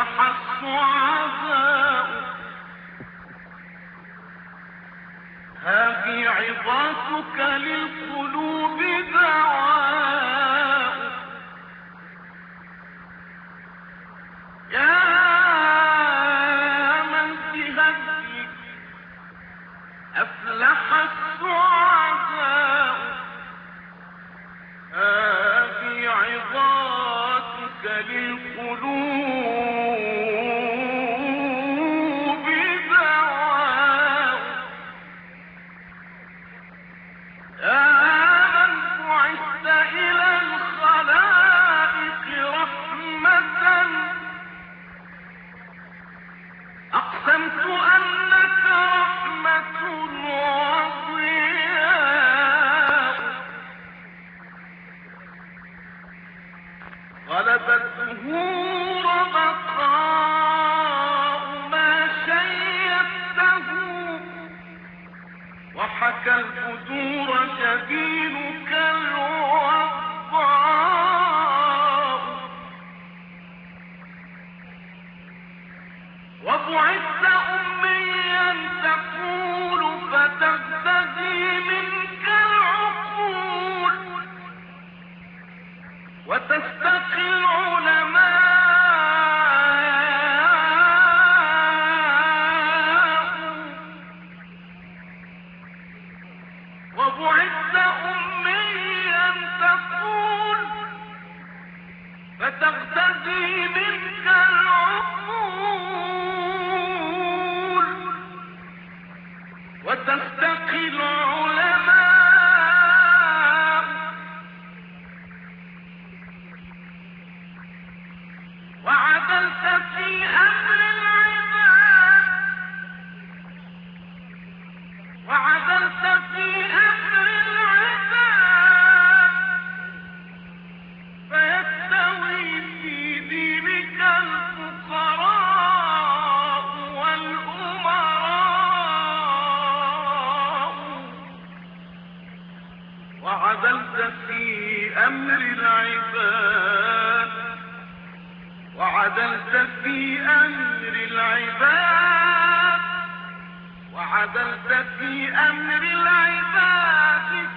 أفلح السعداء. هذه عظاتك للقلوب دواء. يا من بهديك أفلح السعداء. هذه عظاتك للقلوب دواء. يا من بعثت إلى الخلائق رحمة، أقسمت أنك رحمة وضياء. غلبته ربقاء ما شيدته، وحكى البدور جبينك الوضاء. وبعثت أميا تقول فتهتدي منك العقول، وتستقي العلماء. وبعثت أميا تقول فتهتدي منك العقول، وتستقي العلماء. وعدلت في أمر العباد، وعدلت في أمر العباد، فيستوي في دينك الفقراء والأمراء. وعدلت في أمر العباد، وعدلت في أمر العباد، وعدلت في أمر العباد،